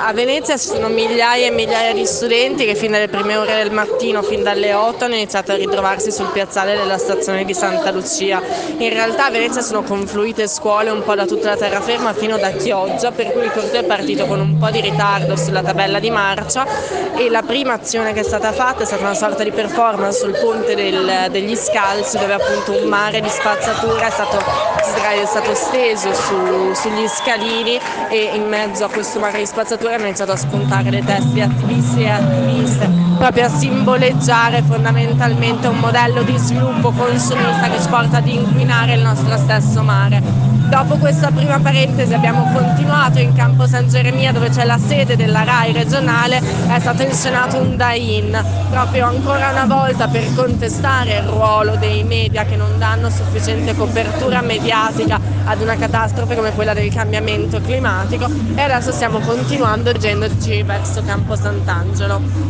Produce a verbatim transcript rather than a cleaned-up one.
Allora, a Venezia ci sono migliaia e migliaia di studenti che fin dalle prime ore del mattino, fin dalle otto, hanno iniziato a ritrovarsi sul piazzale della stazione di Santa Lucia. In realtà a Venezia sono confluite scuole un po' da tutta la terraferma fino da Chioggia, per cui il corteo è partito con un po' di ritardo sulla tabella di marcia e la prima azione che è stata fatta è stata una sorta di performance sul ponte del, degli Scalzi, dove appunto un mare di spazzatura è stato, è stato steso su, sugli scalini, e in mezzo a questo mare di spazzatura hanno iniziato a spuntare le teste di attivisti e attiviste, proprio a simboleggiare fondamentalmente un modello di sviluppo consumista che ci porta ad inquinare il nostro stesso mare. Dopo questa prima parentesi abbiamo continuato in Campo San Geremia, dove c'è la sede della RAI regionale. È stato inscenato un die-in, proprio ancora una volta per contestare il ruolo dei media che non danno sufficiente copertura mediatica ad una catastrofe come quella del cambiamento climatico, e adesso stiamo continuando dirigendoci verso Campo Sant'Angelo.